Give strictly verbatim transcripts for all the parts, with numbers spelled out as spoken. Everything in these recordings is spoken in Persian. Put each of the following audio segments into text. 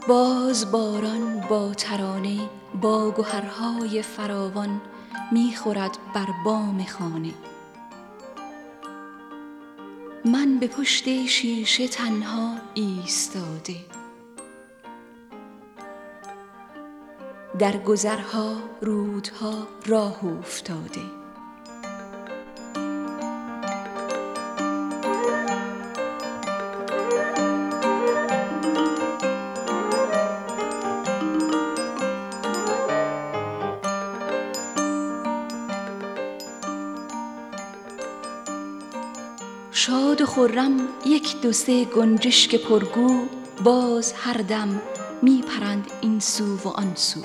باز باران با ترانه با گهرهای فراوان می‌خورد بر بام خانه. من به پشت شیشه تنها ایستاده، در گذرها رودها راه افتاده. شاد و خرم یک دو سه گنجشک پرگو باز هر دم می پرند این سو و آن سو.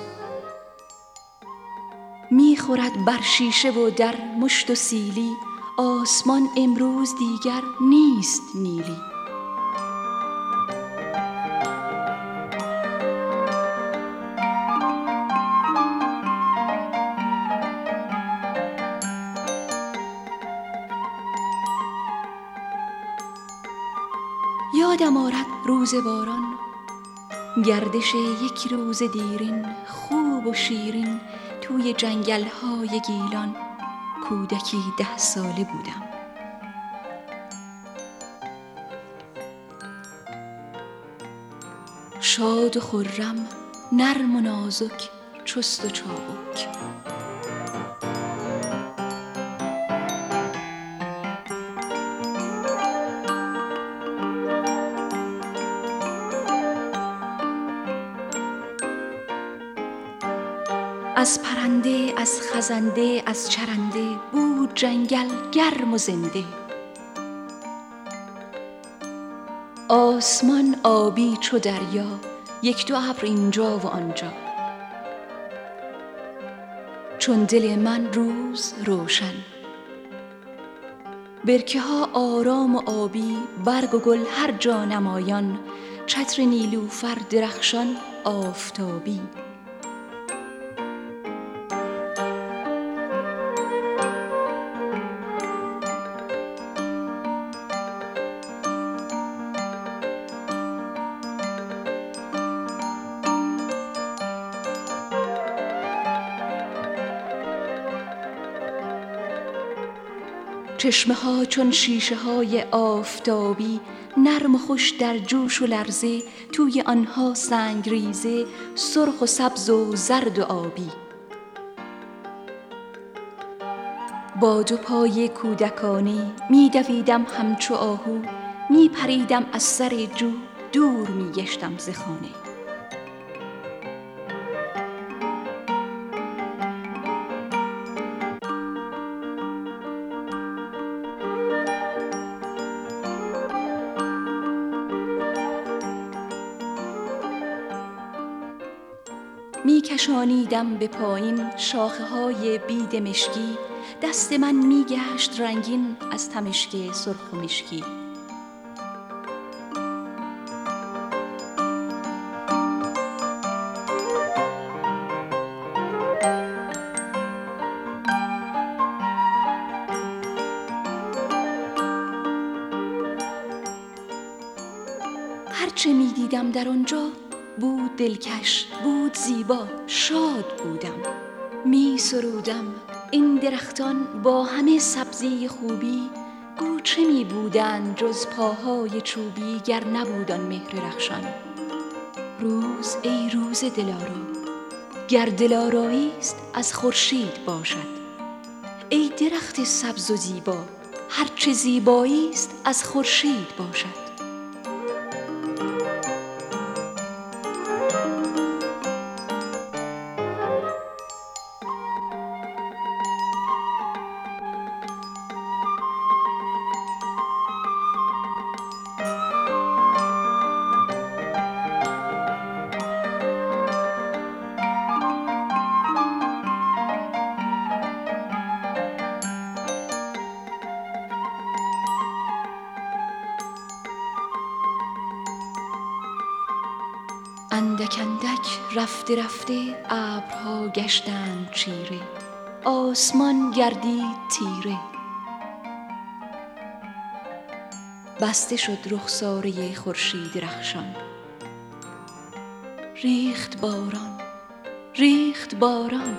می خورد بر شیشه و در مشت و سیلی، آسمان امروز دیگر نیست نیلی. یادم آرد روز باران، گردش یک روز دیرین، خوب و شیرین توی جنگل های گیلان. کودکی ده ساله بودم. شاد و خرم، نرم و نازک، چست و چابک. از پرنده، از خزنده، از چرنده بود جنگل گرم و زنده. آسمان آبی چو دریا، یک دو ابر اینجا و آنجا. چون دل من روز روشن، برکه ها آرام و آبی، برگ و گل هر جا نمایان، چتر نیلوفر درخشان آفتابی. چشمه ها چون شیشه های آفتابی، نرم و خوش در جوش و لرزه، توی آنها سنگ ریزه، سرخ و سبز و زرد و آبی. با دو پای کودکانه می دویدم همچو آهو، می پریدم از سر جو، دور می گشتم ز خانه. می کشانیدم به پایین شاخه های بید مشکی، دست من می گشت رنگین از تمشک سرخ و مشکی. هرچه می دیدم در آنجا بود دلکش، بود زیبا، شاد بودم. می سرودم این درختان با همه سبزی خوبی، گو چه می بودند جز پاهای چوبی، گر نبود آن مهر رخشان. روز ای روز دلارا، گر دلارایی است از خورشید باشد. ای درخت سبز و زیبا، هرچه زیبایی است از خورشید باشد. اندک اندک رفته رفته ابرها گشتند چیره، آسمان گردید تیره. بسته شد رخساره خورشید رخشان. ریخت باران، ریخت باران.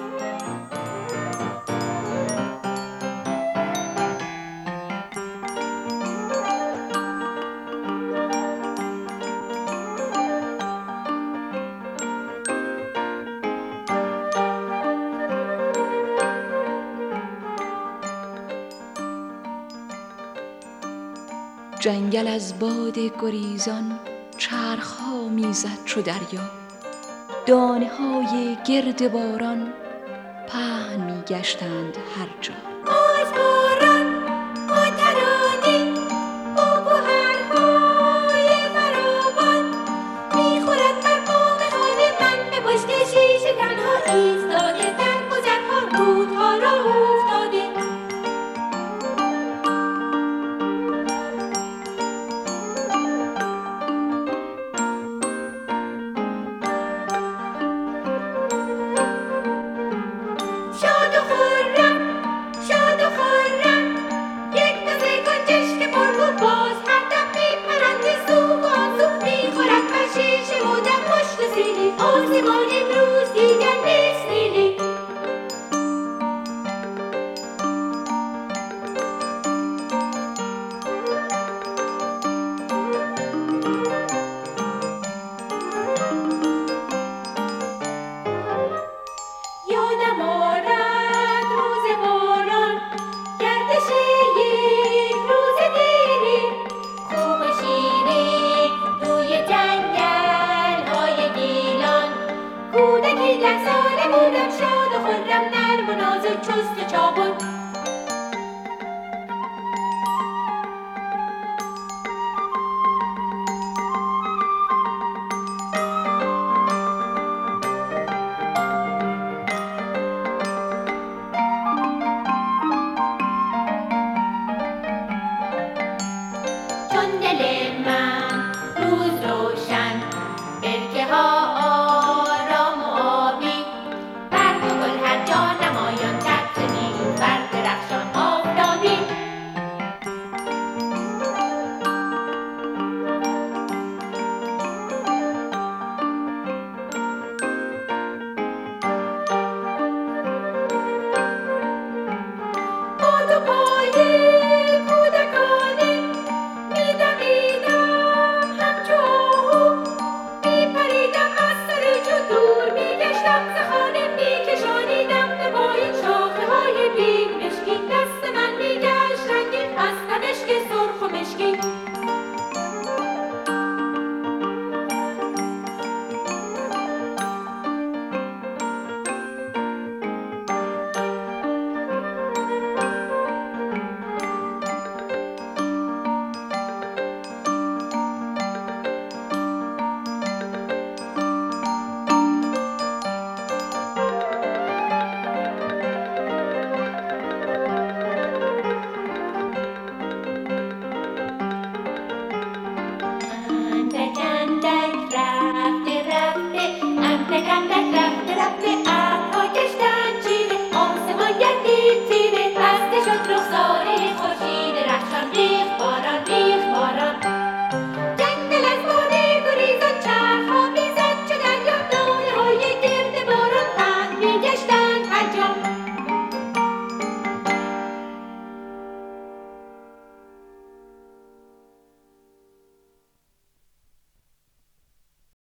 جنگل از باد گریزان چرخ‌ها می‌زد چو دریا، دانه‌های گرد باران پهن می‌گشتند هر جا. آز باران، آ ترانه، با گوهرهای فراوان می‌خورد بر بام خانه من. به پشت شیشه تنها ایستاده، در گذرها رودها را افتاده. شاد و خرم، شاد و خرم، یک تازه گنجشک پربو باز هر دم میپرد سو و آن سو. میخورد بر شیشه و در مشت و سیلی، آسمان امروز دیگر نیست نیلی. یادم آرد روز باران، گردش یک روز دیری، خوب و شیرین روی جنگل های گیلان. کودکی ده ساله بودم، شاد و خرم، نرم و نازک چست و چابک.